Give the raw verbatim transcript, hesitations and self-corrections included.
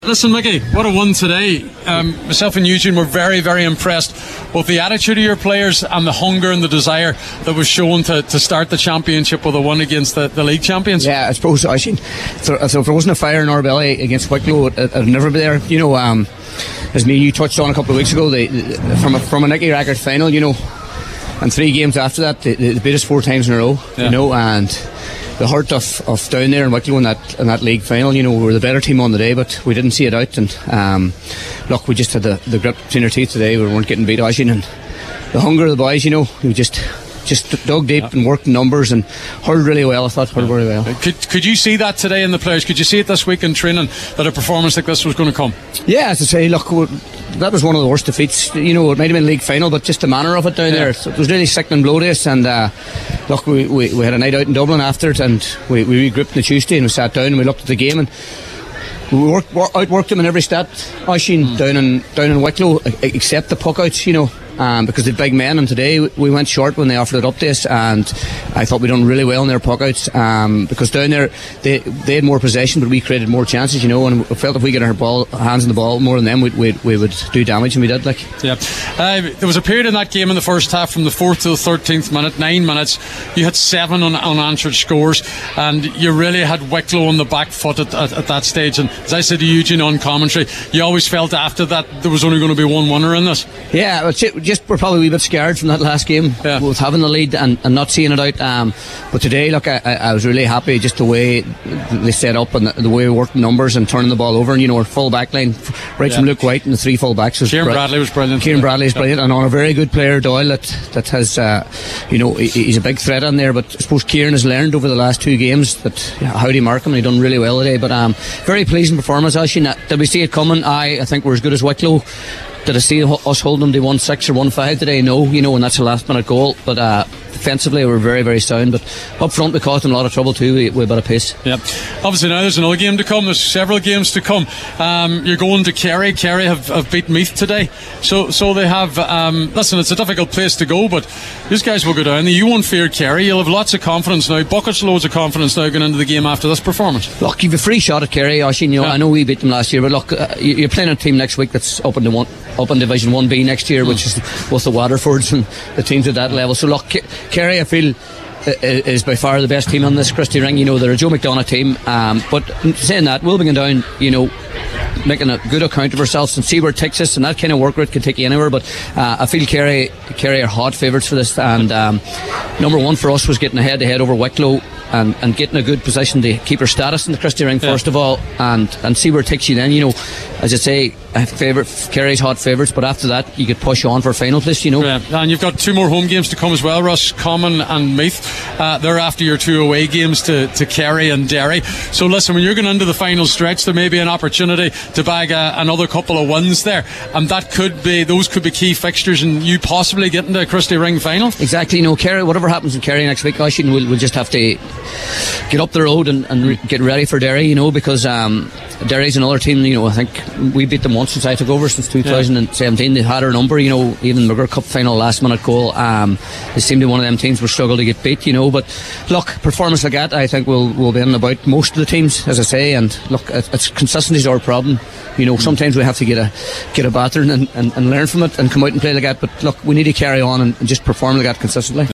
Listen, Mickey, what a win today. Um, myself and Eugene were very, very impressed with the attitude of your players and the hunger and the desire that was shown to, to start the championship with a win against the, the league champions. Yeah, I suppose, I think, so if there wasn't a fire in our belly against Wicklow, it, it'd never be there. You know, um, as me and you touched on a couple of weeks ago, they, from, a, from a Nicky Rackard final, you know, and three games after that, they, they beat us four times in a row, yeah. you know, and the hurt of, of down there in Wicklow in that in that league final, you know, we were the better team on the day, but we didn't see it out. And um, look, we just had the, the grip between our teeth today. We weren't getting beat, Oisín, and the hunger of the boys, you know, we just just dug deep yeah. and worked numbers and hurled really well. I thought hurled yeah. very well. Could could you see that today in the players? Could you see it this week in training that a performance like this was going to come? Yeah, as I say, look, that was one of the worst defeats. You know, it might have been league final, but just the manner of it down yeah. there, so it was really sickening blow to us. And uh, look, we, we we had a night out in Dublin after it, and we, we regrouped on the Tuesday and we sat down and we looked at the game and we worked, work, outworked them in every stat, Oisín, mm. down in down in Wicklow, except the puck outs, you know. Um, because they're big men, and today we went short when they offered it up to us, and I thought we done really well in their puckouts, um, because down there they they had more possession but we created more chances, you know, and we felt if we get our ball hands on the ball more than them, we we, we would do damage, and we did. Like, yeah, uh, there was a period in that game in the first half from the fourth to the thirteenth minute, nine minutes, you had seven un- unanswered scores, and you really had Wicklow on the back foot at, at, at that stage. And as I said to Eugene on commentary, you always felt after that there was only going to be one winner in this. Yeah, well, just we're probably a wee bit scared from that last game, yeah. with having the lead and, and not seeing it out. Um, but today, look, I, I was really happy just the way they set up and the, the way we worked numbers and turning the ball over. And you know, our full back line, right yeah. from Luke White and the three full backs. Kieran br- Bradley was brilliant. Kieran Bradley is brilliant, yeah. and on a very good player, Doyle, that that has, uh, you know, he, he's a big threat on there. But I suppose Kieran has learned over the last two games that yeah, how do you mark him? He done really well today. But um, very pleasing performance. Oisín, did we see it coming? I I think we're as good as Wicklow. Did I see us holding them to one six or one five today? No, you know, and that's a last minute goal. But uh, defensively, we were very, very sound. But up front, we caused them a lot of trouble too with a bit of pace. Yeah. Obviously, now there's another game to come. There's several games to come. Um, you're going to Kerry. Kerry have, have beat Meath today. So so they have. Um, listen, it's a difficult place to go, but these guys will go down. You won't fear Kerry. You'll have lots of confidence now. Buckets loads of confidence now going into the game after this performance. Look, you've a free shot at Kerry, Oisín. You know, yeah. I know we beat them last year, but look, uh, you're playing a team next week that's up in the one. up in Division one B next year, mm. which is with the Waterfords and the teams at that level. So look, Kerry, I feel, is by far the best team on this Christy Ring. You know, they're a Joe McDonough team, um, but saying that, we'll be going down, you know, making a good account of ourselves and see where it takes us, and that kind of work rate can take you anywhere. But uh, I feel Kerry Kerry are hot favourites for this, and um, number one for us was getting a head to head over Wicklow and, and getting a good position to keep our status in the Christy Ring yeah. first of all, and, and see where it takes you then. You know, as I say, I favourite Kerry's hot favourites, but after that you could push on for a final place, you know. Yeah. And you've got two more home games to come as well, Roscommon and Meath. Uh, they're after your two away games to, to Kerry and Derry. So listen, when you're going into the final stretch, there may be an opportunity to bag a, another couple of wins there, and that could be those could be key fixtures and you possibly getting to a Christy Ring final. Exactly. You know, Kerry, whatever happens in Kerry next week, Oisín, we'll, we'll just have to get up the road and, and re- get ready for Derry, you know, because um, Derry's another team. You know, I think we beat them once since I took over, since two thousand seventeen. Yeah. They had our number, you know, even McGregor Cup final last minute goal. Um, they seem to be one of them teams who struggle to get beat, you know. But look, performance like that, I think will will be in about most of the teams, as I say. And look, it's consistency is our problem. You know, sometimes we have to get a get a battering and, and, and learn from it and come out and play like that. But look, we need to carry on and, and just perform like that consistently.